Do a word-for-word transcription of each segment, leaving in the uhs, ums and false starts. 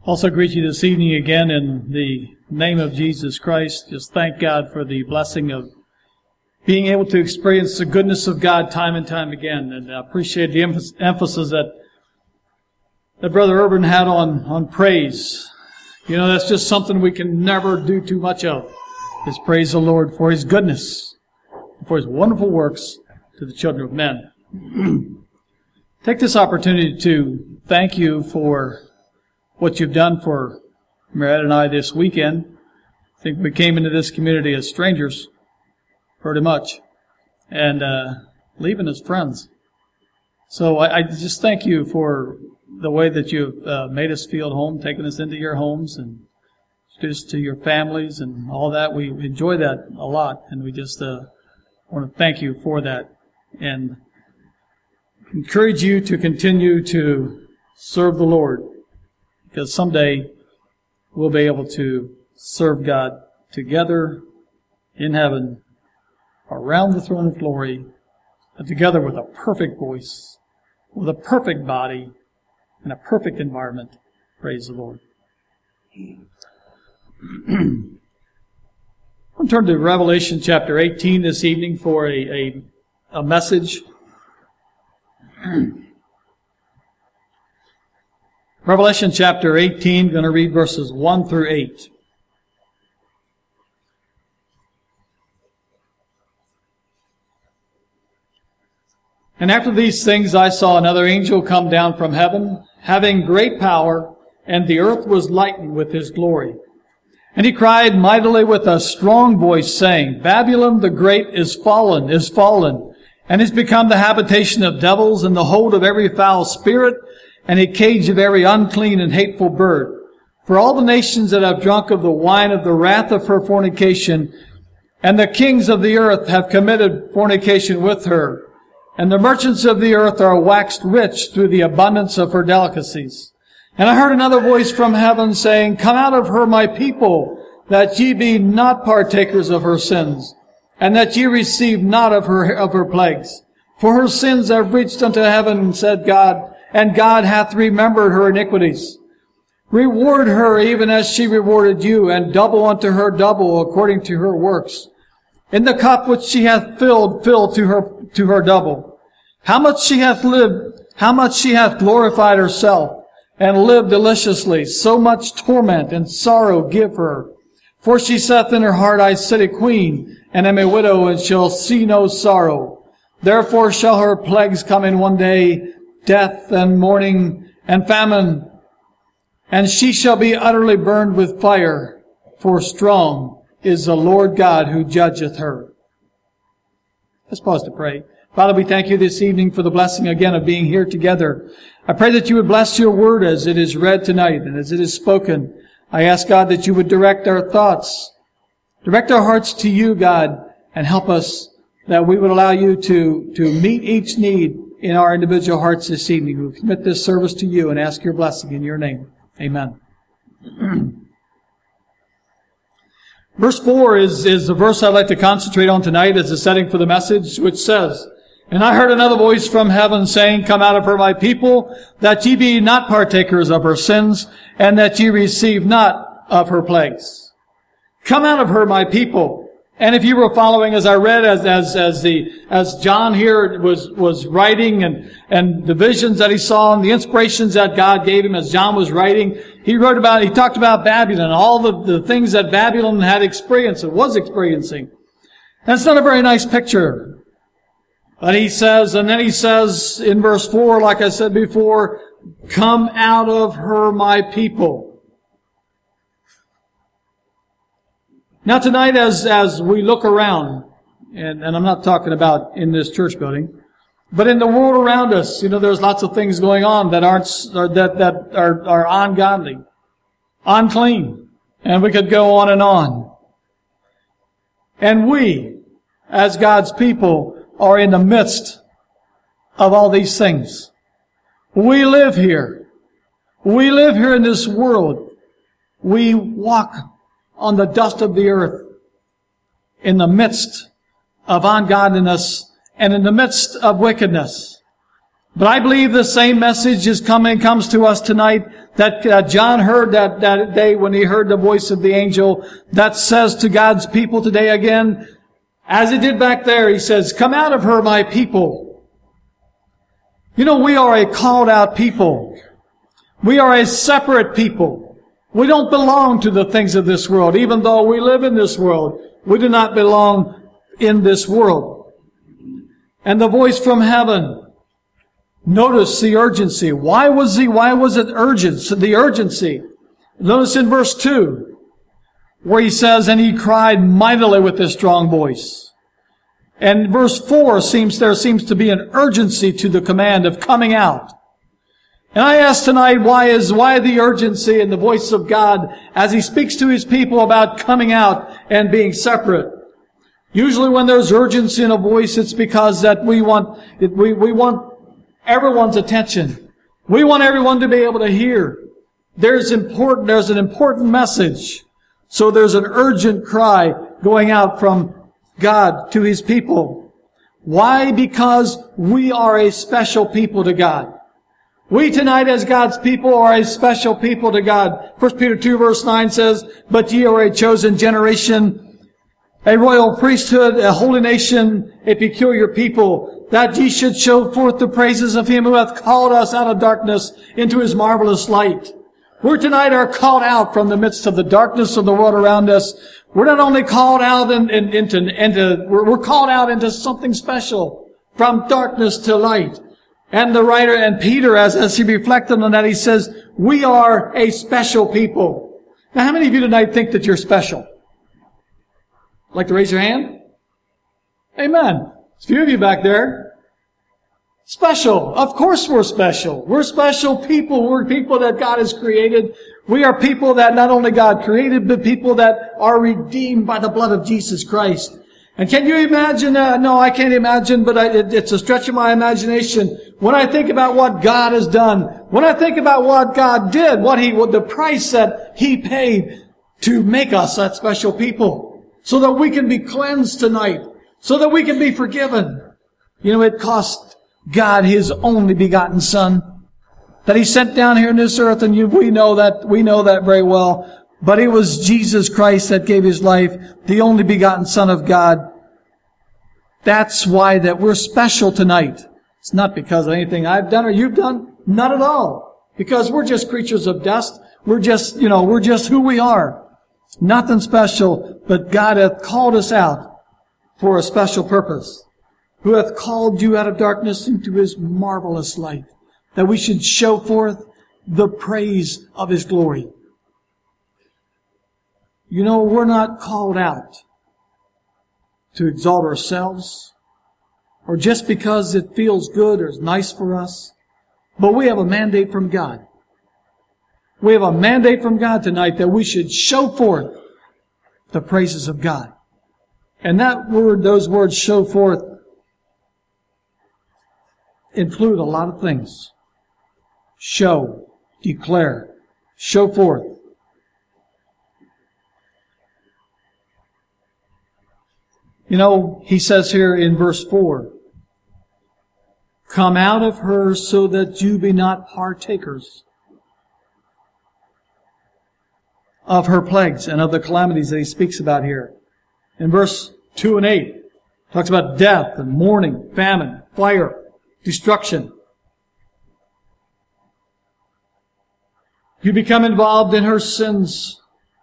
Also greet you this evening again in the name of Jesus Christ. Just thank God for the blessing of being able to experience the goodness of God time and time again. And I appreciate the emphasis that, that Brother Urban had on, on praise. You know, that's just something we can never do too much of, is praise the Lord for His goodness, for His wonderful works to the children of men. Take this opportunity to thank you for what you've done for Marietta and I this weekend. I think we came into this community as strangers, pretty much, and uh, leaving as friends. So I, I just thank you for the way that you've uh, made us feel at home, taking us into your homes and just to your families and all that. We enjoy that a lot, and we just uh, want to thank you for that and encourage you to continue to serve the Lord, because someday we'll be able to serve God together in heaven around the throne of glory, and together with a perfect voice, with a perfect body, and a perfect environment. Praise the Lord. I'll turn to Revelation chapter eighteen this evening for a, a, a message. Revelation chapter eighteen, going to read verses one through eight. And after these things I saw another angel come down from heaven, having great power, and the earth was lightened with his glory. And he cried mightily with a strong voice, saying, Babylon the great is fallen, is fallen, and is become the habitation of devils, and the hold of every foul spirit, and a cage of every unclean and hateful bird. For all the nations that have drunk of the wine of the wrath of her fornication, and the kings of the earth have committed fornication with her, and the merchants of the earth are waxed rich through the abundance of her delicacies. And I heard another voice from heaven saying, Come out of her, my people, that ye be not partakers of her sins, and that ye receive not of her of her plagues. For her sins have reached unto heaven, said God, and God hath remembered her iniquities. Reward her even as she rewarded you, and double unto her double according to her works. In the cup which she hath filled, fill to her to her double. How much she hath lived, how much she hath glorified herself, and lived deliciously, so much torment and sorrow give her. For she saith in her heart, I sit a queen, and am a widow, and shall see no sorrow. Therefore shall her plagues come in one day, death and mourning and famine, and she shall be utterly burned with fire, for strong is the Lord God who judgeth her. Let's pause to pray. Father, we thank you this evening for the blessing again of being here together. I pray that you would bless your word as it is read tonight and as it is spoken. I ask, God, that you would direct our thoughts, direct our hearts to you, God, and help us that we would allow you to, to meet each need in our individual hearts this evening. We commit this service to you and ask your blessing in your name. Amen. Verse four is, is the verse I'd like to concentrate on tonight as a setting for the message, which says, And I heard another voice from heaven saying, Come out of her, my people, that ye be not partakers of her sins, and that ye receive not of her plagues. Come out of her, my people. And if you were following, as I read, as as as the as John here was was writing, and and the visions that he saw and the inspirations that God gave him as John was writing, he wrote about he talked about Babylon, all the the things that Babylon had experienced and was experiencing. And it's not a very nice picture. But he says, and then he says in verse four, like I said before, Come out of her, my people. Now tonight, as as we look around, and, and I'm not talking about in this church building, but in the world around us, you know, there's lots of things going on that aren't or that that are are ungodly, unclean, and we could go on and on. And we, as God's people, are in the midst of all these things. We live here. We live here in this world. We walk on the dust of the earth in the midst of ungodliness and in the midst of wickedness. But I believe the same message is coming, comes to us tonight that uh, John heard that, that day when he heard the voice of the angel that says to God's people today again, as he did back there, he says, "Come out of her, my people." You know, we are a called out people. We are a separate people. We don't belong to the things of this world. Even though we live in this world, we do not belong in this world. And the voice from heaven, notice the urgency. Why was he, why was it urgent? So the urgency. Notice in verse two, where he says, "And he cried mightily with a strong voice." And verse four seems, there seems to be an urgency to the command of coming out. And I ask tonight, why is, why the urgency in the voice of God as he speaks to his people about coming out and being separate? Usually when there's urgency in a voice, it's because that we want, it, we, we want everyone's attention. We want everyone to be able to hear. There's important, there's an important message. So there's an urgent cry going out from God to his people. Why? Because we are a special people to God. We tonight as God's people are a special people to God. First Peter two verse nine says, "But ye are a chosen generation, a royal priesthood, a holy nation, a peculiar people, that ye should show forth the praises of him who hath called us out of darkness into his marvelous light." We tonight are called out from the midst of the darkness of the world around us. We're not only called out in, in, into, into we're, we're called out into something special, from darkness to light. And the writer, and Peter, as, as he reflected on that, he says, we are a special people. Now, how many of you tonight think that you're special? Like to raise your hand? Amen. There's a few of you back there. Special. Of course we're special. We're special people. We're people that God has created. We are people that not only God created, but people that are redeemed by the blood of Jesus Christ. And can you imagine, uh, no, I can't imagine, but I, it, it's a stretch of my imagination. When I think about what God has done, when I think about what God did, what He, what the price that He paid to make us that special people, so that we can be cleansed tonight, so that we can be forgiven. You know, it cost God His only begotten Son that He sent down here in this earth, and you, we know that, we know that very well. But it was Jesus Christ that gave His life, the only begotten Son of God. That's why that we're special tonight. It's not because of anything I've done or you've done. Not at all. Because we're just creatures of dust. We're just, you know, we're just who we are. Nothing special, but God hath called us out for a special purpose. Who hath called you out of darkness into His marvelous light, that we should show forth the praise of His glory. You know, we're not called out to exalt ourselves or just because it feels good or is nice for us, but we have a mandate from God. We have a mandate from God tonight that we should show forth the praises of God. And that word, those words, show forth, include a lot of things. Show, declare, show forth. You know, he says here in verse four, "Come out of her so that you be not partakers of her plagues," and of the calamities that he speaks about here. In verse two and eight, talks about death and mourning, famine, fire, destruction. You become involved in her sins,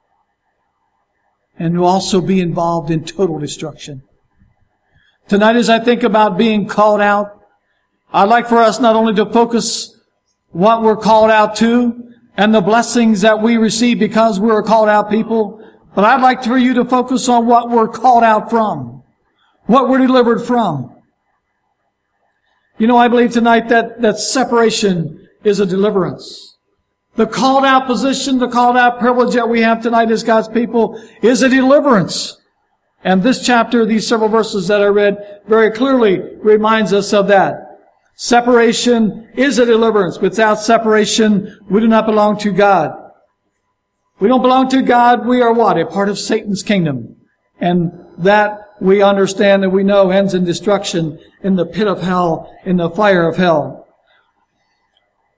and will also be involved in total destruction. Tonight, as I think about being called out, I'd like for us not only to focus what we're called out to and the blessings that we receive because we're called out people, but I'd like for you to focus on what we're called out from, what we're delivered from. You know, I believe tonight that, that separation is a deliverance. The called out position, the called out privilege that we have tonight as God's people is a deliverance. And this chapter, these several verses that I read, very clearly reminds us of that. Separation is a deliverance. Without separation, we do not belong to God. We don't belong to God. We are what? A part of Satan's kingdom. And that we understand and we know ends in destruction in the pit of hell, in the fire of hell.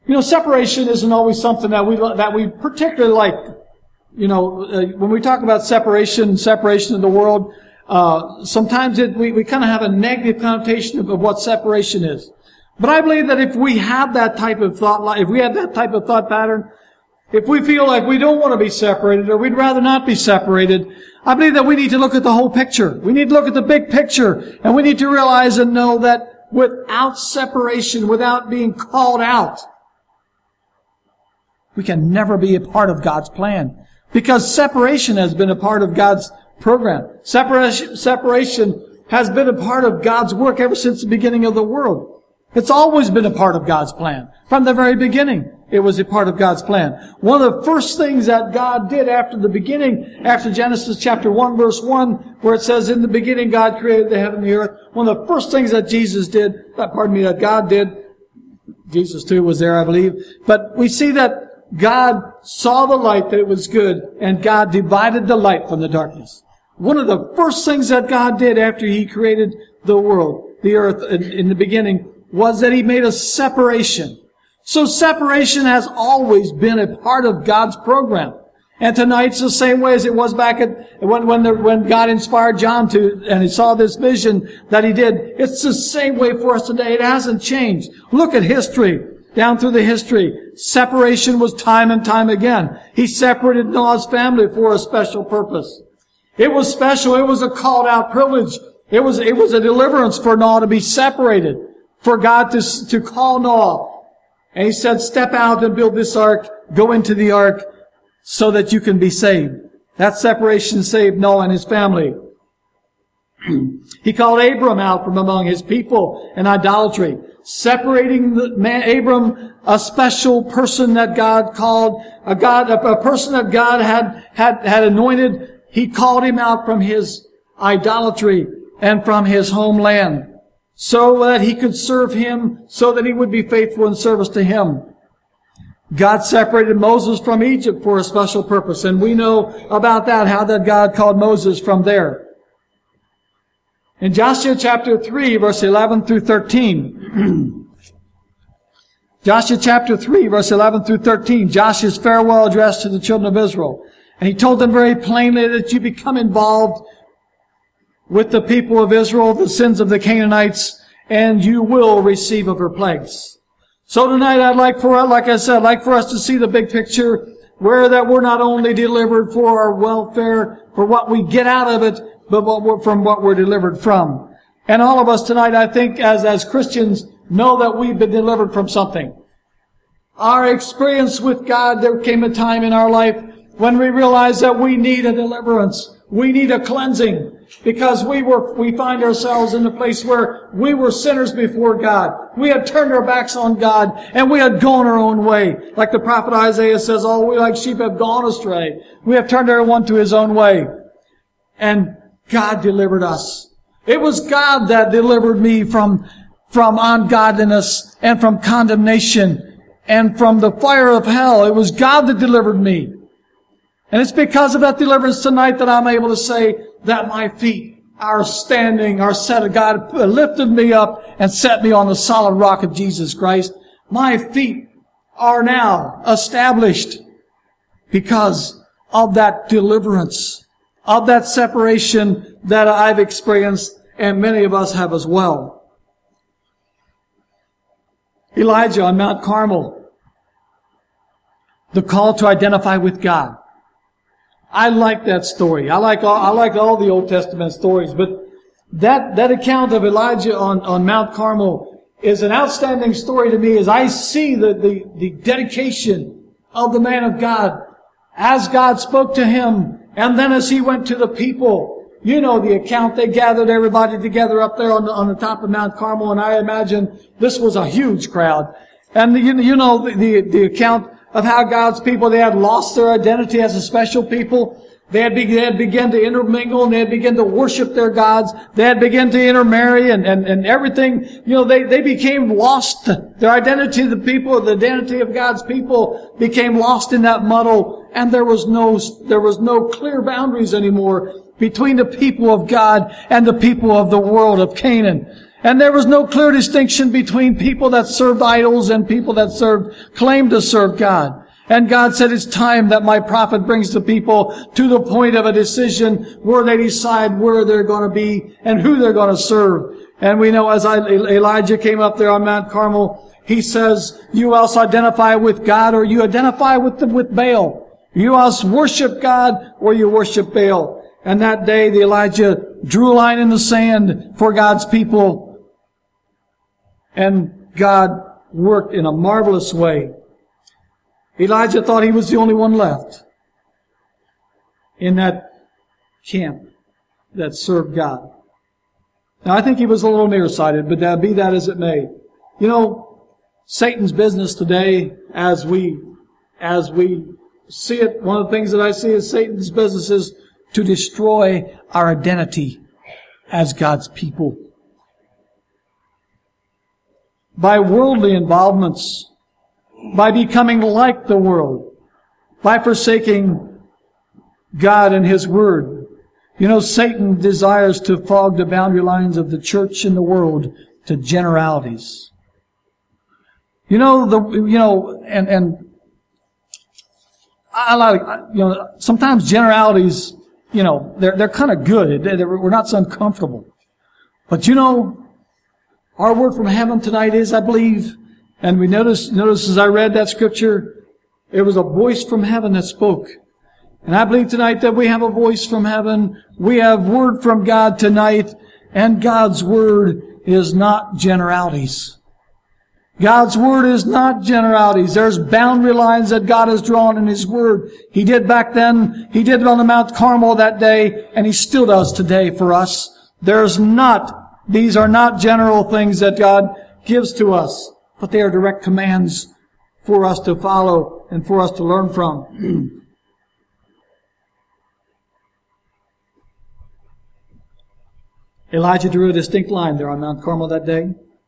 You know, separation isn't always something that we that we particularly like. You know, uh, when we talk about separation, separation of the world, uh, sometimes it, we, we kind of have a negative connotation of, of what separation is. But I believe that if we have that type of thought, if we have that type of thought pattern, if we feel like we don't want to be separated or we'd rather not be separated, I believe that we need to look at the whole picture. We need to look at the big picture, and we need to realize and know that without separation, without being called out, we can never be a part of God's plan. Because separation has been a part of God's program. Separation, separation has been a part of God's work ever since the beginning of the world. It's always been a part of God's plan. From the very beginning, it was a part of God's plan. One of the first things that God did after the beginning, after Genesis chapter one, verse one, where it says, in the beginning God created the heaven and the earth. One of the first things that Jesus did, pardon me, that God did, Jesus too was there, I believe, but we see that God saw the light, that it was good, and God divided the light from the darkness. One of the first things that God did after He created the world, the earth, in, in the beginning, was that He made a separation. So separation has always been a part of God's program. And tonight's the same way as it was back at when when, the, when God inspired John to, and he saw this vision that he did. It's the same way for us today. It hasn't changed. Look at history. Down through the history, separation was time and time again. He separated Noah's family for a special purpose. It was special. It was a called out privilege. It was, it was a deliverance for Noah to be separated, for God to, to call Noah. And He said, step out and build this ark, go into the ark so that you can be saved. That separation saved Noah and his family. He called Abram out from among his people in idolatry, separating the man, Abram, a special person that God called, a God, a, a person that God had, had, had anointed. He called him out from his idolatry and from his homeland so that he could serve Him, so that he would be faithful in service to Him. God separated Moses from Egypt for a special purpose, and we know about that, how that God called Moses from there. In Joshua chapter three, verse eleven through thirteen, Joshua chapter three, verse eleven through thirteen, Joshua's farewell address to the children of Israel. And he told them very plainly that you become involved with the people of Israel, the sins of the Canaanites, and you will receive of her plagues. So tonight I'd like for, like I said, I'd like for us to see the big picture, where that we're not only delivered for our welfare, for what we get out of it, but what we're, from what we're delivered from. And all of us tonight, I think, as, as Christians, know that we've been delivered from something. Our experience with God, there came a time in our life when we realized that we need a deliverance. We need a cleansing. Because we were, we find ourselves in a place where we were sinners before God. We had turned our backs on God, and we had gone our own way. Like the prophet Isaiah says, all we like sheep have gone astray. We have turned everyone to his own way. And God delivered us. It was God that delivered me from, from ungodliness and from condemnation and from the fire of hell. It was God that delivered me. And it's because of that deliverance tonight that I'm able to say that my feet are standing, are set. God lifted me up and set me on the solid rock of Jesus Christ. My feet are now established because of that deliverance, of that separation that I've experienced, and many of us have as well. Elijah on Mount Carmel, the call to identify with God. I like that story. I like all, I like all the Old Testament stories, but that, that account of Elijah on, on Mount Carmel is an outstanding story to me as I see the, the, the dedication of the man of God as God spoke to him, and then as he went to the people. You know the account. They gathered everybody together up there on the, on the top of Mount Carmel, and I imagine this was a huge crowd. And the, you, you know the, the, the account of how God's people, they had lost their identity as a special people. They had, be, they had begun to intermingle, and they had begun to worship their gods. They had begun to intermarry, and, and, and everything. You know, they, they became lost. Their identity, the people, the identity of God's people became lost in that muddle, and there was no, there was no clear boundaries anymore between the people of God and the people of the world of Canaan. And there was no clear distinction between people that served idols and people that served, claimed to serve God. And God said, it's time that my prophet brings the people to the point of a decision where they decide where they're going to be and who they're going to serve. And we know as Elijah came up there on Mount Carmel, he says, you else identify with God or you identify with the, with Baal. You else worship God or you worship Baal. And that day, the Elijah drew a line in the sand for God's people. And God worked in a marvelous way. Elijah thought he was the only one left in that camp that served God. Now, I think he was a little nearsighted, but uh, be that as it may. You know, Satan's business today, as we, as we see it, one of the things that I see is Satan's business is to destroy our identity as God's people. By worldly involvements, by becoming like the world, by forsaking God and His Word. You know, Satan desires to fog the boundary lines of the church and the world to generalities. You know, the, you know, and, and I like, you know, sometimes generalities, you know, they're, they're kind of good. They're, we're not so uncomfortable. But you know, our word from heaven tonight is, I believe, and we notice, notice as I read that scripture, it was a voice from heaven that spoke. And I believe tonight that we have a voice from heaven. We have word from God tonight. And God's word is not generalities. God's word is not generalities. There's boundary lines that God has drawn in His word. He did back then. He did it on the Mount Carmel that day. And He still does today for us. There's not, these are not general things that God gives to us. But they are direct commands for us to follow and for us to learn from. Elijah drew a distinct line there on Mount Carmel that day.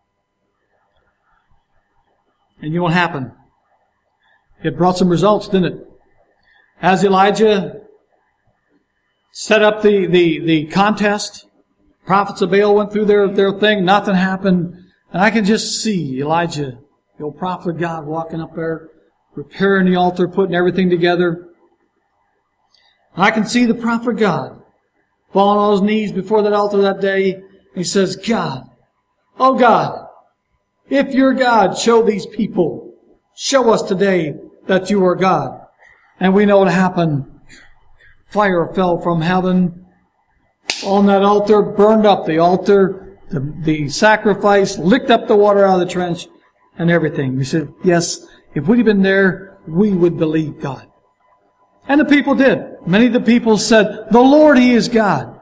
And you know what happened? It brought some results, didn't it? As Elijah set up the, the, the contest, prophets of Baal went through their, their thing, nothing happened. And I can just see Elijah, the old prophet of God, walking up there, repairing the altar, putting everything together. And I can see the prophet of God falling on his knees before that altar that day. He says, God, oh God, if you're God, show these people, show us today that you are God. And we know what happened. Fire fell from heaven on that altar, burned up the altar. The, the sacrifice, licked up the water out of the trench, and everything. We said, yes, if we'd have been there, we would believe God. And the people did. Many of the people said, the Lord, He is God.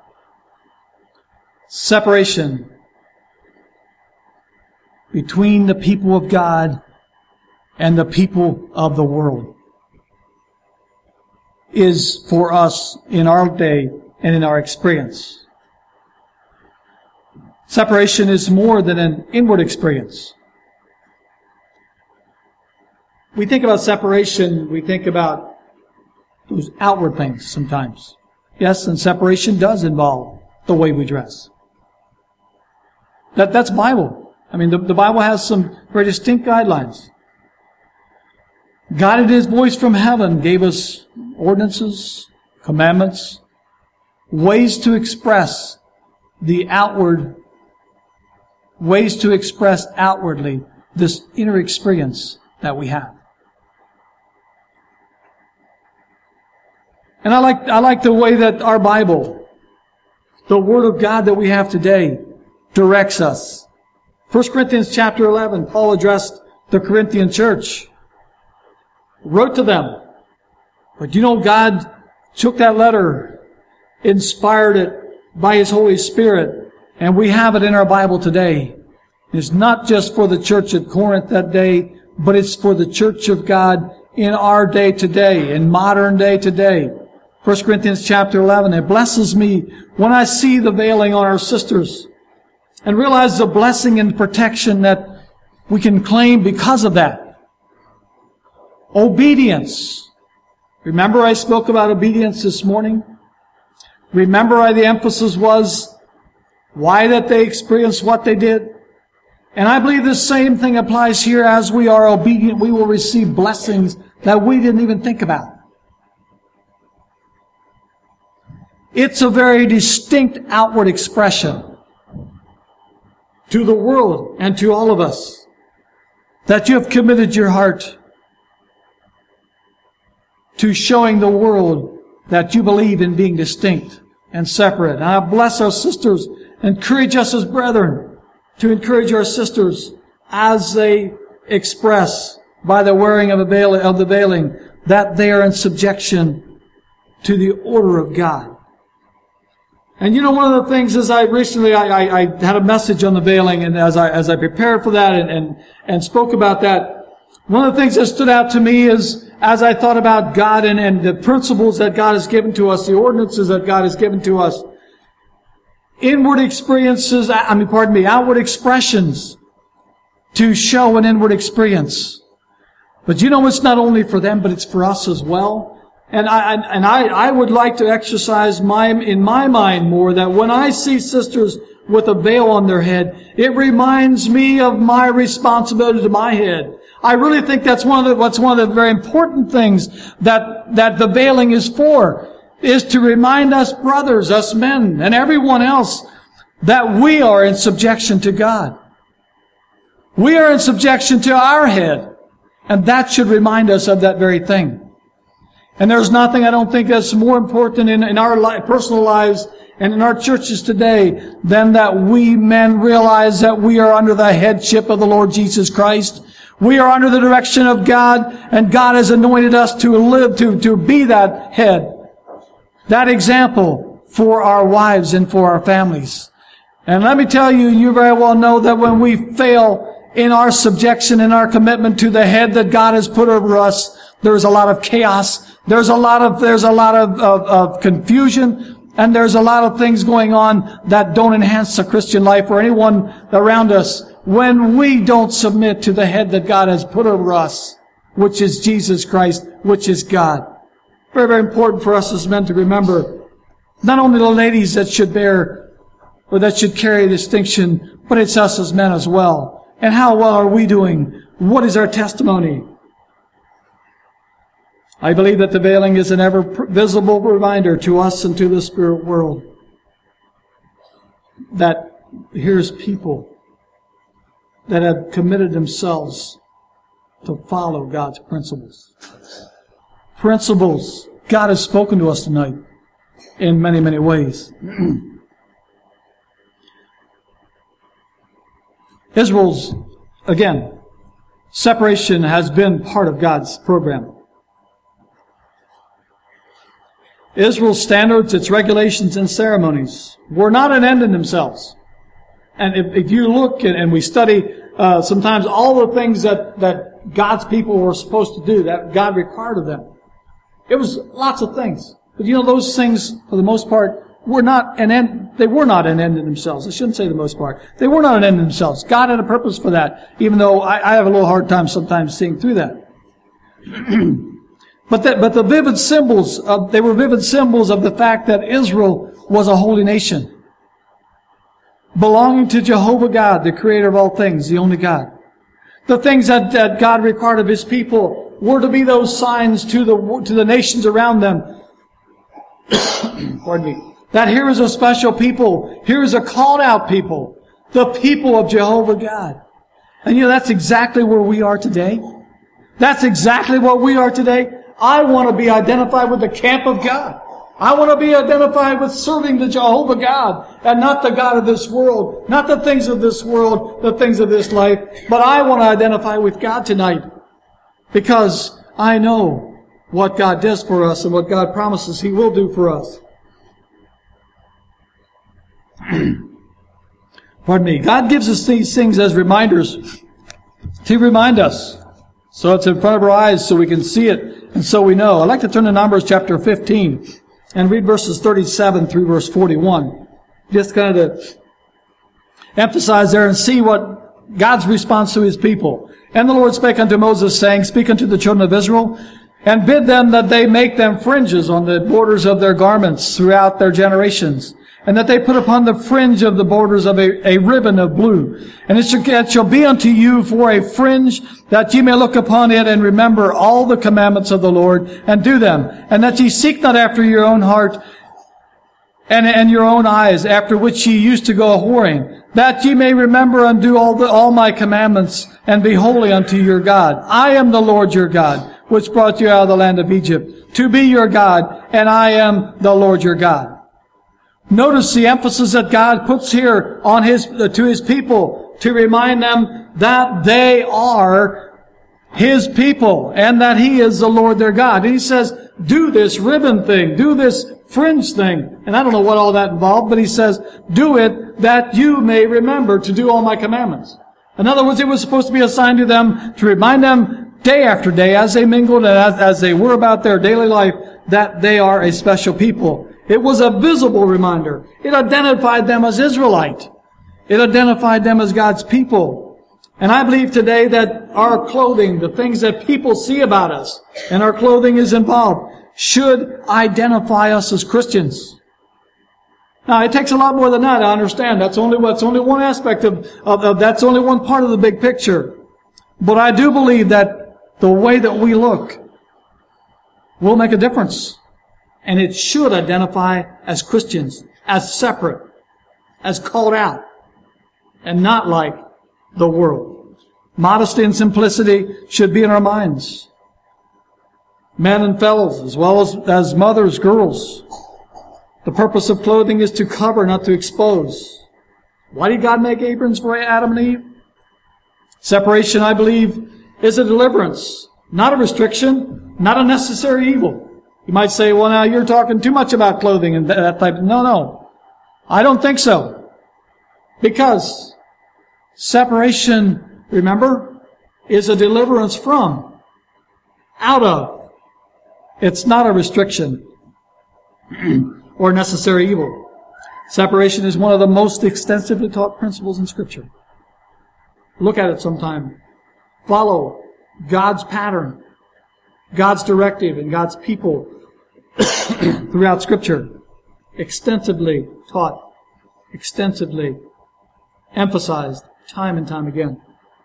Separation between the people of God and the people of the world is for us in our day and in our experience. Separation is more than an inward experience. We think about separation, we think about those outward things sometimes. Yes, and separation does involve the way we dress. That, that's Bible. I mean, the, the Bible has some very distinct guidelines. God in His voice from heaven gave us ordinances, commandments, ways to express the outward ways to express outwardly this inner experience that we have. And I like, I like the way that our Bible, the Word of God that we have today, directs us. First Corinthians chapter eleven, Paul addressed the Corinthian church, wrote to them. But you know, God took that letter, inspired it by His Holy Spirit, and we have it in our Bible today. It's not just for the church at Corinth that day, but it's for the church of God in our day today, in modern day today. First Corinthians chapter eleven, it blesses me when I see the veiling on our sisters and realize the blessing and protection that we can claim because of that. Obedience. Remember I spoke about obedience this morning? Remember why the emphasis was why that they experienced what they did? And I believe the same thing applies here. As we are obedient, we will receive blessings that we didn't even think about. It's a very distinct outward expression to the world and to all of us that you have committed your heart to showing the world that you believe in being distinct and separate. And I bless our sisters, encourage us as brethren to encourage our sisters as they express by the wearing of, a veil, of the veiling that they are in subjection to the order of God. And you know, one of the things is I recently, I, I, I had a message on the veiling, and as I, as I prepared for that and, and, and spoke about that, one of the things that stood out to me is, as I thought about God and, and the principles that God has given to us, the ordinances that God has given to us, inward experiences, I mean, pardon me, outward expressions to show an inward experience. But you know, it's not only for them, but it's for us as well. And I, and I, I would like to exercise my, in my mind more that when I see sisters with a veil on their head, it reminds me of my responsibility to my head. I really think that's one of the, what's one of the very important things that, that the veiling is for, is to remind us brothers, us men, and everyone else that we are in subjection to God. We are in subjection to our head. And that should remind us of that very thing. And there's nothing, I don't think, that's more important in, in our li- personal lives and in our churches today than that we men realize that we are under the headship of the Lord Jesus Christ. We are under the direction of God, and God has anointed us to live, to, to be that head, that example for our wives and for our families. And let me tell you, you very well know that when we fail in our subjection, in our commitment to the head that God has put over us, there's a lot of chaos. There's a lot of, there's a lot of, of, of confusion, and there's a lot of things going on that don't enhance the Christian life or anyone around us when we don't submit to the head that God has put over us, which is Jesus Christ, which is God. Very, very important for us as men to remember, not only the ladies that should bear or that should carry distinction, but it's us as men as well. And how well are we doing? What is our testimony? I believe that the veiling is an ever visible reminder to us and to the spirit world that here's people that have committed themselves to follow God's principles. Principles. God has spoken to us tonight in many, many ways. Israel's, again, separation has been part of God's program. Israel's standards, its regulations, and ceremonies were not an end in themselves. And if, if you look and, and we study uh, sometimes all the things that, that God's people were supposed to do, that God required of them, it was lots of things. But you know, those things, for the most part, were not an end. They were not an end in themselves. I shouldn't say the most part. They were not an end in themselves. God had a purpose for that, even though I, I have a little hard time sometimes seeing through that. But that, but the vivid symbols of, they were vivid symbols of the fact that Israel was a holy nation, belonging to Jehovah God, the creator of all things, the only God. The things that, that God required of His people were to be those signs to the, to the nations around them. Pardon me. That here is a special people. Here is a called out people. The people of Jehovah God. And you know, that's exactly where we are today. That's exactly what we are today. I want to be identified with the camp of God. I want to be identified with serving the Jehovah God and not the God of this world, not the things of this world, the things of this life, but I want to identify with God tonight because I know what God does for us and what God promises He will do for us. Pardon me. God gives us these things as reminders to remind us. So it's in front of our eyes so we can see it and so we know. I'd like to turn to Numbers chapter fifteen and read verses thirty-seven through verse forty-one. Just kind of to emphasize there and see what God's response to His people. And the Lord spake unto Moses, saying, Speak unto the children of Israel, and bid them that they make them fringes on the borders of their garments throughout their generations, and that they put upon the fringe of the borders of a, a ribbon of blue. And it shall, it shall be unto you for a fringe, that ye may look upon it and remember all the commandments of the Lord, and do them. And that ye seek not after your own heart, and, and your own eyes, after which ye used to go a-whoring, that ye may remember and do all the, all my commandments, and be holy unto your God. I am the Lord your God, which brought you out of the land of Egypt, to be your God, and I am the Lord your God. Notice the emphasis that God puts here on his, to his people, to remind them that they are his people, and that he is the Lord their God. And he says, do this ribbon thing, do this fringe thing. And I don't know what all that involved, but he says, do it that you may remember to do all my commandments. In other words, it was supposed to be assigned to them to remind them day after day as they mingled and as, as they were about their daily life that they are a special people. It was a visible reminder. It identified them as Israelite. It identified them as God's people. And I believe today that our clothing, the things that people see about us, and our clothing is involved, should identify us as Christians. Now, it takes a lot more than that, I understand. That's only, that's only one aspect of, of, of, that's only one part of the big picture. But I do believe that the way that we look will make a difference. And it should identify as Christians, as separate, as called out, and not like the world. Modesty and simplicity should be in our minds. Men and fellows, as well as, as mothers, girls. The purpose of clothing is to cover, not to expose. Why did God make aprons for Adam and Eve? Separation, I believe, is a deliverance, not a restriction, not a necessary evil. You might say, well, now you're talking too much about clothing and that type. No, no. I don't think so. Because separation, remember, is a deliverance from, out of. It's not a restriction or necessary evil. Separation is one of the most extensively taught principles in Scripture. Look at it sometime. Follow God's pattern, God's directive, and God's people throughout Scripture. Extensively taught, extensively emphasized, time and time again.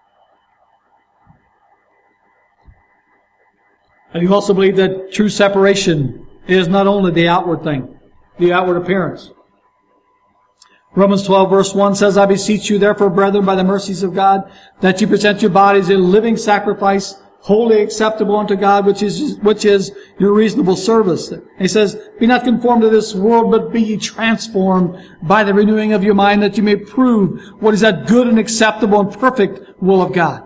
And you also believe that true separation is not only the outward thing, the outward appearance. Romans twelve verse one says, I beseech you therefore, brethren, by the mercies of God, that you present your bodies a living sacrifice, wholly acceptable unto God, which is which is your reasonable service. And he says, be not conformed to this world, but be ye transformed by the renewing of your mind, that you may prove what is that good and acceptable and perfect will of God.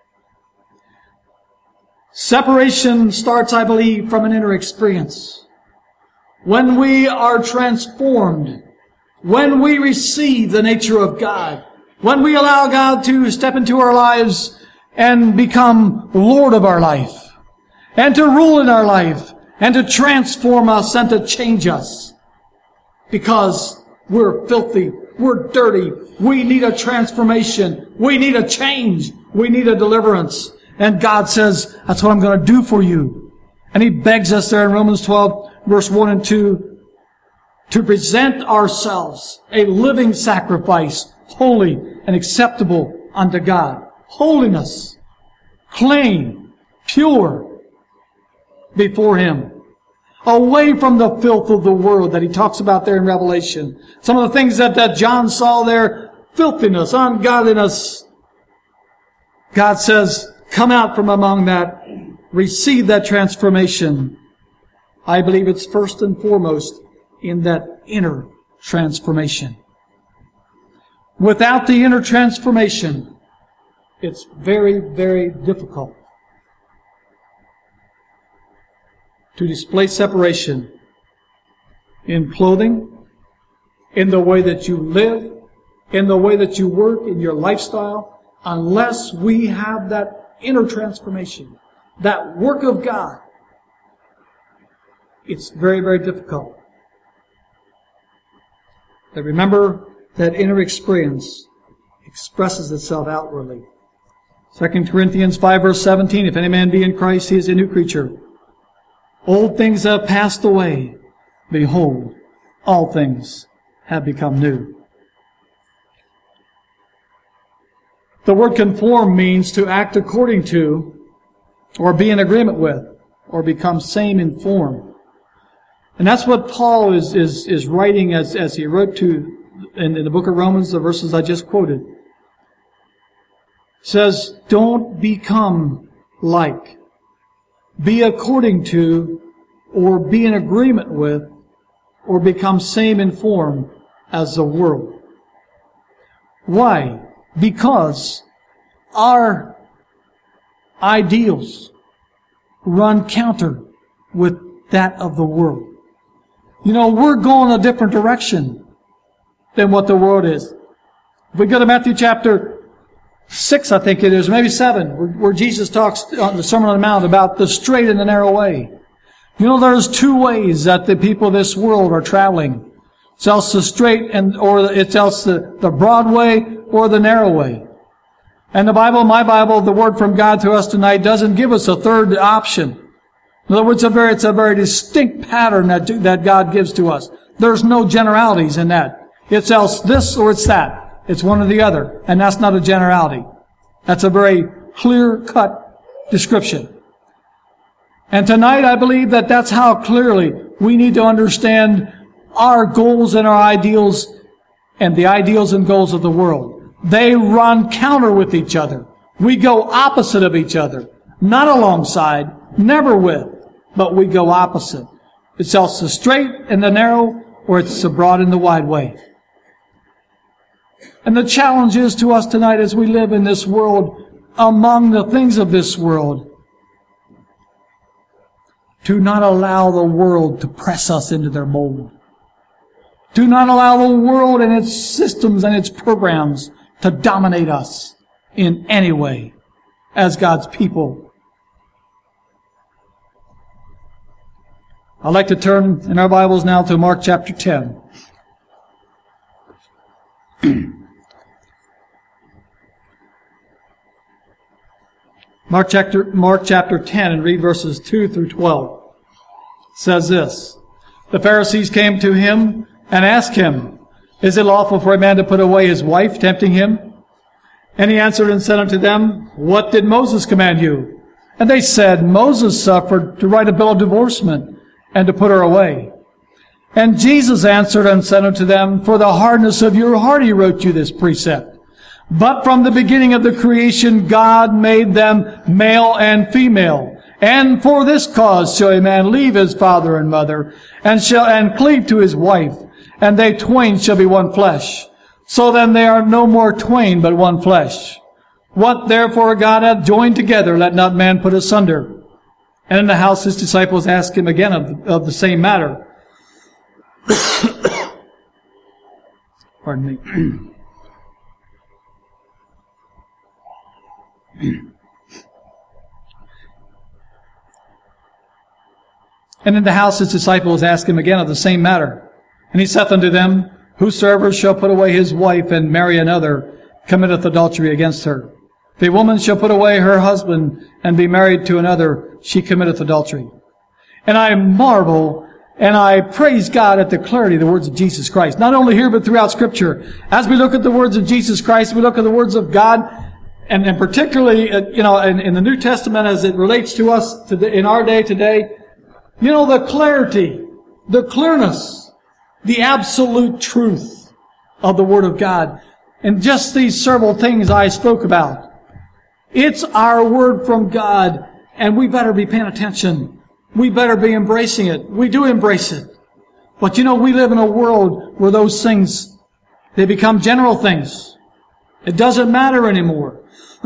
Separation starts, I believe, from an inner experience. When we are transformed, when we receive the nature of God, when we allow God to step into our lives and become Lord of our life, and to rule in our life, and to transform us and to change us, because we're filthy, we're dirty, we need a transformation, we need a change, we need a deliverance. And God says, that's what I'm going to do for you. And He begs us there in Romans twelve, verse one and two, to present ourselves a living sacrifice, holy and acceptable unto God. Holiness, clean, pure before Him. Away from the filth of the world that He talks about there in Revelation. Some of the things that, that John saw there, filthiness, ungodliness. God says, come out from among that. Receive that transformation. I believe it's first and foremost in that inner transformation. Without the inner transformation, it's very, very difficult to display separation in clothing, in the way that you live, in the way that you work, in your lifestyle, unless we have that inner transformation, that work of God. It's very, very difficult. But remember, that inner experience expresses itself outwardly. Second Corinthians five verse seventeen, if any man be in Christ, he is a new creature. Old things have passed away. Behold, all things have become new. The word conform means to act according to, or be in agreement with, or become same in form. And that's what Paul is, is, is writing as, as he wrote to in, in the book of Romans, the verses I just quoted. It says, don't become like, be according to, or be in agreement with, or become same in form as the world. Why? Because our ideals run counter with that of the world. You know, we're going a different direction than what the world is. If we go to Matthew chapter six, I think it is, maybe seven, where, where Jesus talks on the Sermon on the Mount about the straight and the narrow way. You know, there's two ways that the people of this world are traveling. It's else the straight and, or it's else the, the broad way or the narrow way. And the Bible, my Bible, the word from God to us tonight doesn't give us a third option. In other words, it's a very, it's a very distinct pattern that, that God gives to us. There's no generalities in that. It's else this or it's that. It's one or the other. And that's not a generality. That's a very clear-cut description. And tonight I believe that that's how clearly we need to understand our goals and our ideals and the ideals and goals of the world. They run counter with each other. We go opposite of each other. Not alongside, never with, but we go opposite. It's else the straight and the narrow, or it's the broad and the wide way. And the challenge is to us tonight as we live in this world, among the things of this world, to not allow the world to press us into their mold. Do not allow the world and its systems and its programs to dominate us in any way as God's people. I'd like to turn in our Bibles now to Mark chapter ten. Mark chapter, Mark chapter ten and read verses two through twelve. It says this, the Pharisees came to him and asked him, is it lawful for a man to put away his wife, tempting him? And he answered and said unto them, what did Moses command you? And they said, Moses suffered to write a bill of divorcement and to put her away. And Jesus answered and said unto them, for the hardness of your heart he wrote you this precept. But from the beginning of the creation God made them male and female. And for this cause shall a man leave his father and mother, and shall and cleave to his wife, and they twain shall be one flesh. So then they are no more twain, but one flesh. What therefore God hath joined together, let not man put asunder. And in the house his disciples asked him again of the, of the same matter. Pardon me. And in the house his disciples asked him again of the same matter. And he saith unto them, whosoever shall put away his wife and marry another, committeth adultery against her. If a woman shall put away her husband and be married to another, she committeth adultery. And I marvel and I praise God at the clarity of the words of Jesus Christ. Not only here, but throughout Scripture. As we look at the words of Jesus Christ, we look at the words of God, and, and particularly, uh, you know, in, in the New Testament as it relates to us today, in our day today, you know, the clarity, the clearness, the absolute truth of the Word of God. And just these several things I spoke about. It's our Word from God, and we better be paying attention. We better be embracing it. We do embrace it. But you know, we live in a world where those things, they become general things. It doesn't matter anymore.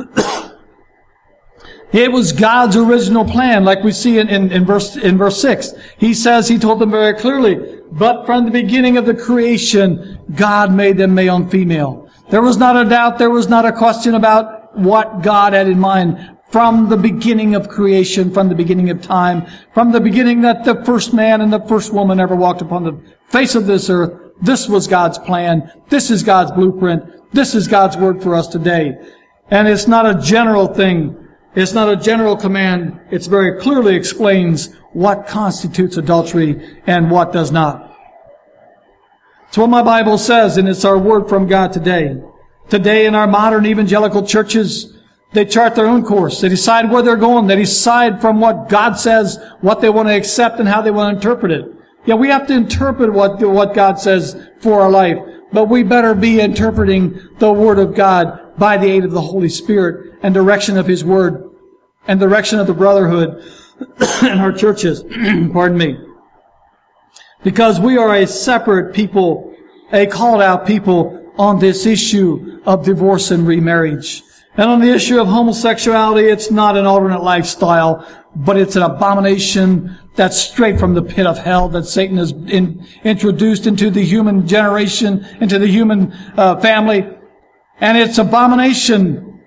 It was God's original plan, like we see in, in, in verse in verse six. He says, he told them very clearly, but from the beginning of the creation, God made them male and female. There was not a doubt, there was not a question about what God had in mind from the beginning of creation, from the beginning of time, from the beginning that the first man and the first woman ever walked upon the face of this earth. This was God's plan. This is God's blueprint. This is God's word for us today. And it's not a general thing. It's not a general command. It very clearly explains what constitutes adultery and what does not. It's what my Bible says, and it's our word from God today. Today in our modern evangelical churches, they chart their own course. They decide where they're going. They decide from what God says, what they want to accept and how they want to interpret it. Yeah, we have to interpret what, what God says for our life. But we better be interpreting the Word of God by the aid of the Holy Spirit and direction of His Word and direction of the brotherhood in our churches. Pardon me. Because we are a separate people, a called out people on this issue of divorce and remarriage. And on the issue of homosexuality, it's not an alternate lifestyle, but it's an abomination that's straight from the pit of hell that Satan has in, introduced into the human generation, into the human uh, family. And it's abomination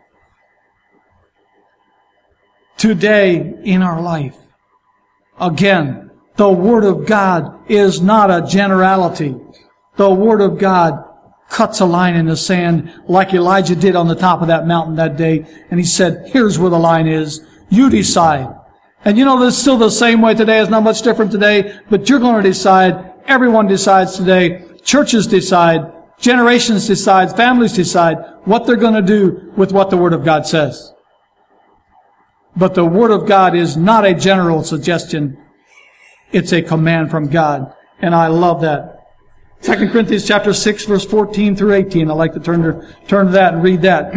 today in our life. Again, the Word of God is not a generality. The Word of God cuts a line in the sand like Elijah did on the top of that mountain that day. And he said, here's where the line is. You decide. And you know, it's still the same way today. It's not much different today. But you're going to decide. Everyone decides today. Churches decide. Generations decide. Families decide what they're going to do with what the Word of God says. But the Word of God is not a general suggestion. It's a command from God. And I love that. Second Corinthians chapter six, verse fourteen through eighteen. I'd like to turn to, turn to that and read that.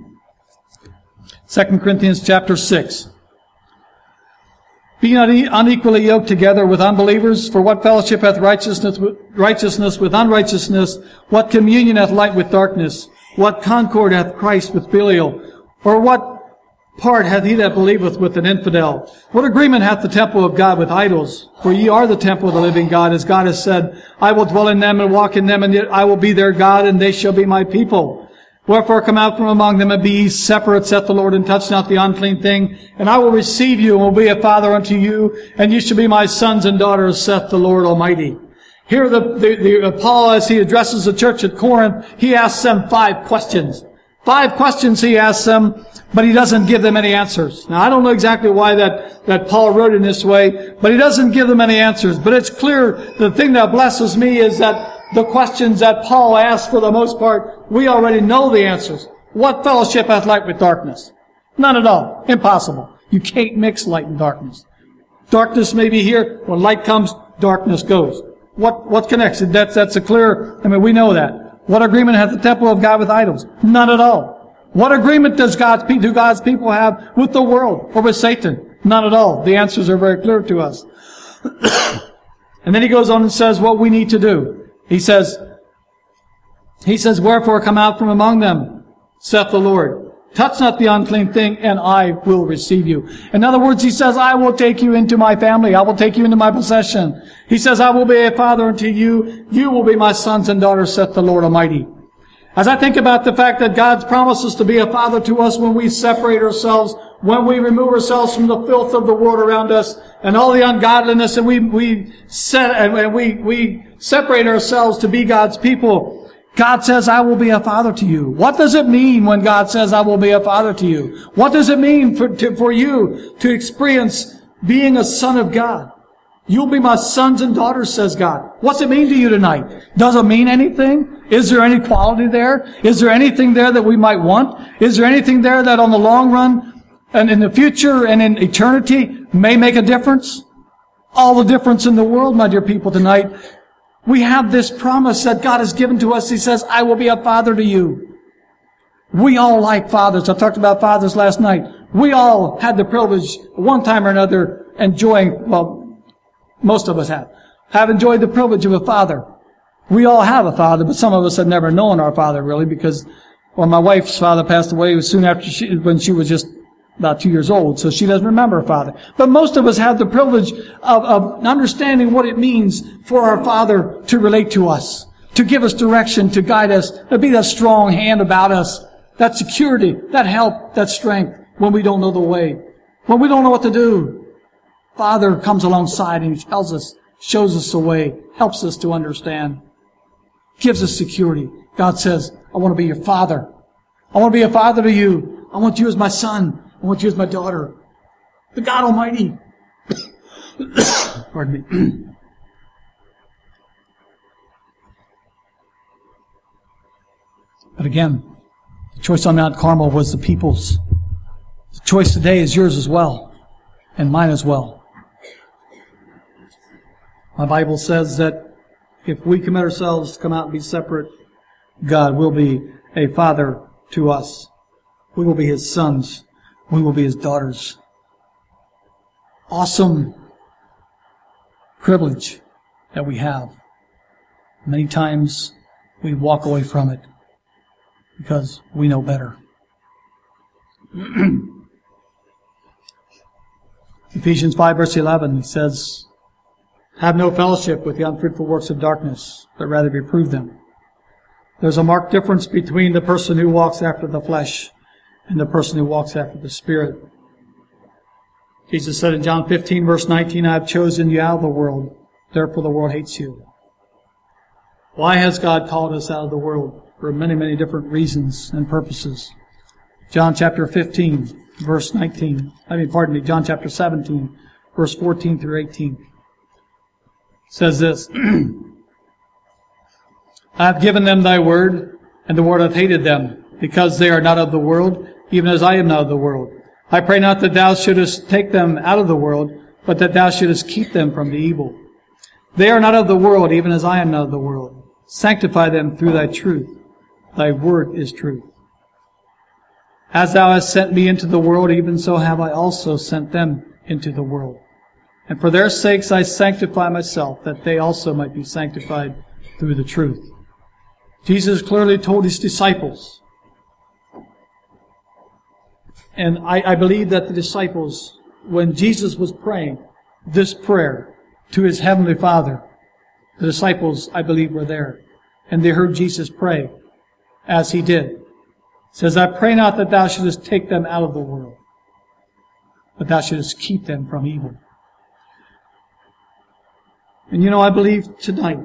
Second Corinthians chapter six. Be not unequally yoked together with unbelievers, for what fellowship hath righteousness with, righteousness with unrighteousness? What communion hath light with darkness? What concord hath Christ with Belial? Or what part hath he that believeth with an infidel? What agreement hath the temple of God with idols? For ye are the temple of the living God, as God has said, I will dwell in them and walk in them, and yet I will be their God, and they shall be my people. Wherefore come out from among them, and be ye separate, saith the Lord, and touch not the unclean thing. And I will receive you, and will be a father unto you, and ye shall be my sons and daughters, saith the Lord Almighty. Here the, the, the Paul, as he addresses the church at Corinth, he asks them five questions. Five questions he asks them, but he doesn't give them any answers. Now, I don't know exactly why that, that Paul wrote in this way, but he doesn't give them any answers. But it's clear, the thing that blesses me is that the questions that Paul asks, for the most part, we already know the answers. What fellowship hath light with darkness? None at all. Impossible. You can't mix light and darkness. Darkness may be here. When light comes, darkness goes. What, what connects it? That's, that's a clear, I mean, we know that. What agreement hath the temple of God with idols? None at all. What agreement does God's, do God's people have with the world or with Satan? None at all. The answers are very clear to us. And then he goes on and says what we need to do. He says, he says, wherefore come out from among them, saith the Lord. Touch not the unclean thing, and I will receive you. In other words, he says, I will take you into my family. I will take you into my possession. He says, I will be a father unto you. You will be my sons and daughters, saith the Lord Almighty. As I think about the fact that God promises to be a father to us when we separate ourselves, when we remove ourselves from the filth of the world around us and all the ungodliness, and we we set and we we separate ourselves to be God's people, God says, I will be a father to you. What does it mean when God says, I will be a father to you? What does it mean for to, for you to experience being a son of God? You'll be my sons and daughters, says God. What's it mean to you tonight? Does it mean anything? Is there any quality there? Is there anything there that we might want? Is there anything there that on the long run and in the future and in eternity may make a difference? All the difference in the world, my dear people, tonight. We have this promise that God has given to us. He says, I will be a father to you. We all like fathers. I talked about fathers last night. We all had the privilege, one time or another, enjoying, well, most of us have, have enjoyed the privilege of a father. We all have a father, but some of us have never known our father really because, well, my wife's father passed away soon after she, when she was just about two years old, so she doesn't remember her father. But most of us have the privilege of, of understanding what it means for our father to relate to us, to give us direction, to guide us, to be that strong hand about us, that security, that help, that strength when we don't know the way, when we don't know what to do. Father comes alongside and he tells us, shows us the way, helps us to understand, gives us security. God says, I want to be your father. I want to be a father to you. I want you as my son. I want you as my daughter. The God Almighty. Pardon me. But again, the choice on Mount Carmel was the people's. The choice today is yours as well, and mine as well. My Bible says that if we commit ourselves to come out and be separate, God will be a father to us. We will be His sons. We will be His daughters. Awesome privilege that we have. Many times we walk away from it because we know better. Ephesians five verse eleven says, "Have no fellowship with the unfruitful works of darkness, but rather reprove them." There's a marked difference between the person who walks after the flesh and the person who walks after the Spirit. Jesus said in John fifteen verse nineteen, "I have chosen you out of the world, therefore the world hates you." Why has God called us out of the world? For many, many different reasons and purposes. John chapter fifteen verse nineteen. I mean, pardon me, John chapter seventeen verse fourteen through eighteen. Says this, "I have given them thy word, and the world hath hated them, because they are not of the world, even as I am not of the world. I pray not that thou shouldest take them out of the world, but that thou shouldest keep them from the evil. They are not of the world, even as I am not of the world. Sanctify them through thy truth. Thy word is truth. As thou hast sent me into the world, even so have I also sent them into the world. And for their sakes I sanctify myself, that they also might be sanctified through the truth." Jesus clearly told His disciples, and I, I believe that the disciples, when Jesus was praying this prayer to His Heavenly Father, the disciples, I believe, were there, and they heard Jesus pray as He did. It says, "I pray not that thou shouldest take them out of the world, but thou shouldest keep them from evil." And you know, I believe tonight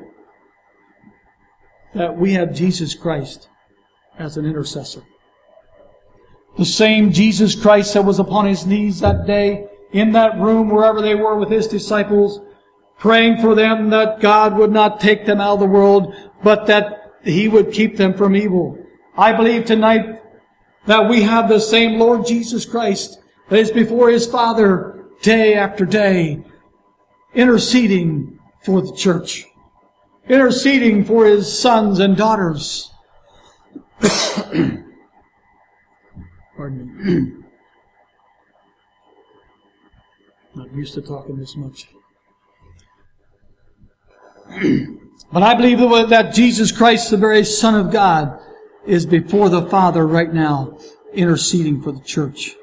that we have Jesus Christ as an intercessor. The same Jesus Christ that was upon His knees that day, in that room, wherever they were with His disciples, praying for them that God would not take them out of the world, but that He would keep them from evil. I believe tonight that we have the same Lord Jesus Christ that is before His Father day after day, interceding for the church, interceding for His sons and daughters. Pardon me. Not used to talking this much. But I believe that Jesus Christ, the very Son of God, is before the Father right now, interceding for the church,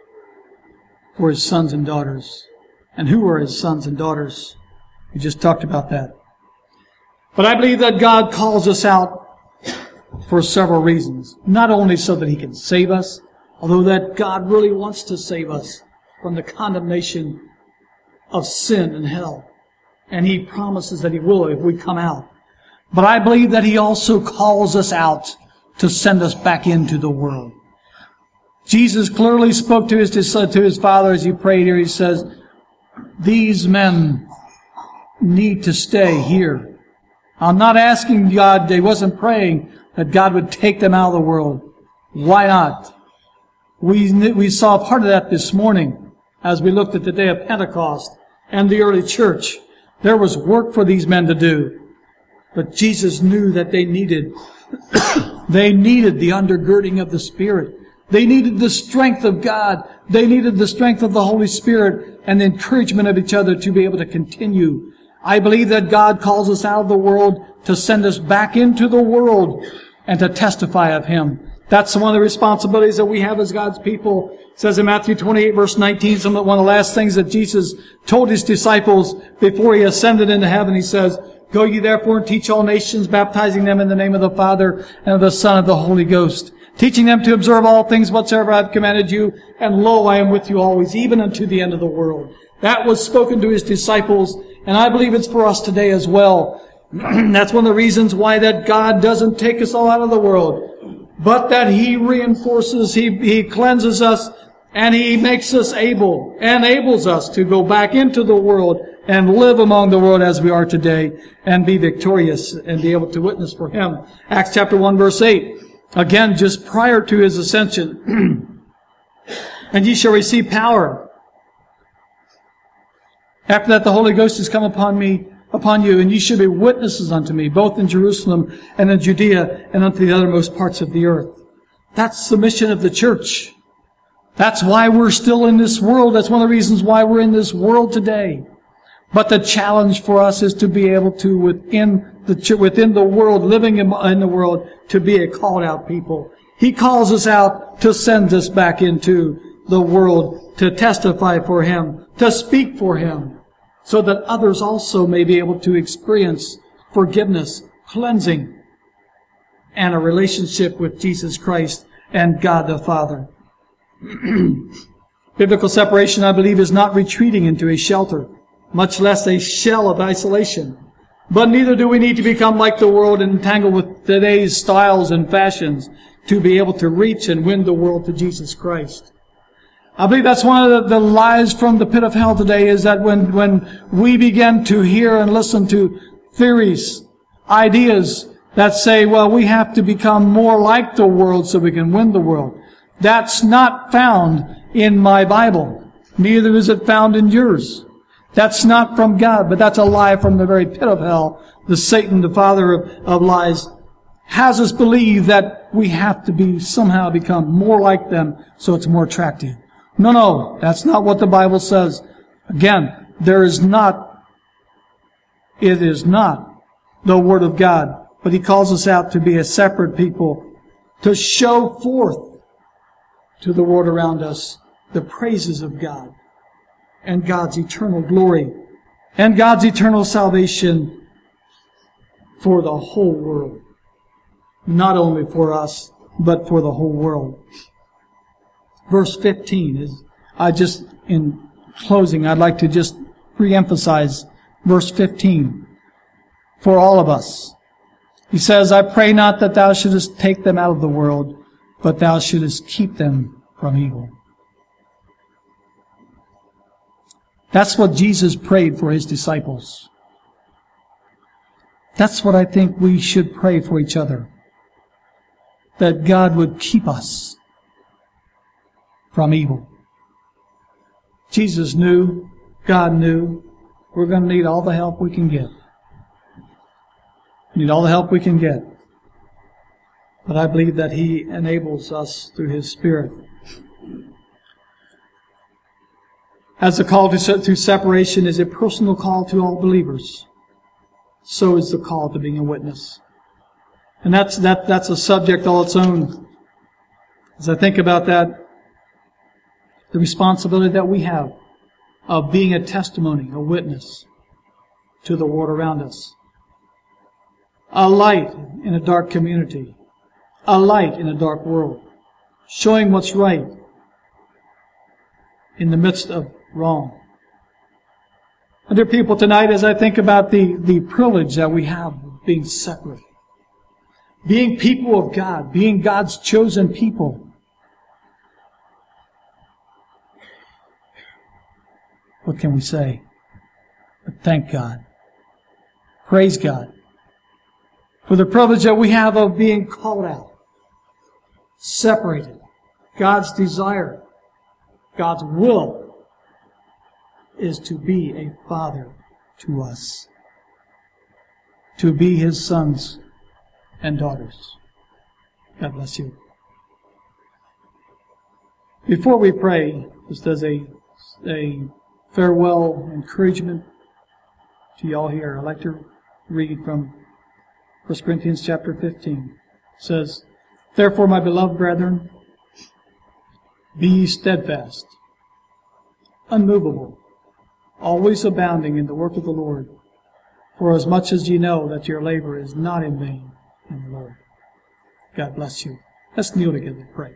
for His sons and daughters. And who are His sons and daughters? We just talked about that. But I believe that God calls us out for several reasons. Not only so that He can save us, although that God really wants to save us from the condemnation of sin and hell. And He promises that He will if we come out. But I believe that He also calls us out to send us back into the world. Jesus clearly spoke to His, to His Father as He prayed here. He says, "These men need to stay here." I'm not asking God, He wasn't praying that God would take them out of the world. Why not? We, we saw part of that this morning as we looked at the day of Pentecost and the early church. There was work for these men to do. But Jesus knew that they needed, they needed the undergirding of the Spirit. They needed the strength of God. They needed the strength of the Holy Spirit and the encouragement of each other to be able to continue. I believe that God calls us out of the world to send us back into the world and to testify of Him. That's one of the responsibilities that we have as God's people. It says in Matthew twenty-eight verse nineteen, some of, one of the last things that Jesus told His disciples before He ascended into heaven. He says, "Go ye therefore and teach all nations, baptizing them in the name of the Father and of the Son and of the Holy Ghost, teaching them to observe all things whatsoever I have commanded you. And lo, I am with you always, even unto the end of the world." That was spoken to His disciples, and I believe it's for us today as well. That's one of the reasons why that God doesn't take us all out of the world, but that He reinforces, He, He cleanses us, and He makes us able, enables us to go back into the world and live among the world as we are today and be victorious and be able to witness for Him. Acts chapter one verse eight Again, just prior to his ascension. And ye shall receive power. After that, the Holy Ghost is come upon me, upon you, and ye shall be witnesses unto me, both in Jerusalem and in Judea and unto the uttermost parts of the earth. That's the mission of the church. That's why we're still in this world. That's one of the reasons why we're in this world today. But the challenge for us is to be able to, within the within the world, living in, in the world, to be a called out people. He calls us out to send us back into the world, to testify for Him, to speak for Him, so that others also may be able to experience forgiveness, cleansing, and a relationship with Jesus Christ and God the Father. Biblical separation, I believe, is not retreating into a shelter, much less a shell of isolation. But neither do we need to become like the world and entangled with today's styles and fashions to be able to reach and win the world to Jesus Christ. I believe that's one of the, the lies from the pit of hell today, is that when, when we begin to hear and listen to theories, ideas that say, well, we have to become more like the world so we can win the world. That's not found in my Bible. Neither is it found in yours. That's not from God, but that's a lie from the very pit of hell. The Satan, the father of, of lies, has us believe that we have to be somehow become more like them so it's more attractive. No, no, that's not what the Bible says. Again, there is not, it is not the Word of God, but He calls us out to be a separate people, to show forth to the world around us the praises of God and God's eternal glory and God's eternal salvation for the whole world. Not only for us, but for the whole world. Verse fifteen is, I just, in closing, I'd like to just re-emphasize verse fifteen. For all of us. He says, I pray not that thou shouldest take them out of the world, but thou shouldest keep them from evil. That's what Jesus prayed for His disciples. That's what I think we should pray for each other. That God would keep us from evil. Jesus knew, God knew, we're going to need all the help we can get. We need all the help we can get. But I believe that He enables us through His Spirit. As the call to, to separation is a personal call to all believers, so is the call to being a witness. And that's, that, that's a subject all its own. As I think about that, the responsibility that we have of being a testimony, a witness to the world around us. A light in a dark community. A light in a dark world. Showing what's right in the midst of wrong. And there are people tonight, as I think about the, the privilege that we have of being separate. Being people of God. Being God's chosen people. What can we say? But thank God. Praise God for the privilege that we have of being called out, separated. God's desire, God's will is to be a father to us, to be His sons and daughters. God bless you. Before we pray, just as a, a farewell encouragement to you all here, I'd like to read from First Corinthians chapter fifteen. It says, Therefore, my beloved brethren, be ye steadfast, unmovable, always abounding in the work of the Lord, for as much as ye know that your labor is not in vain in the Lord. God bless you. Let's kneel together and pray.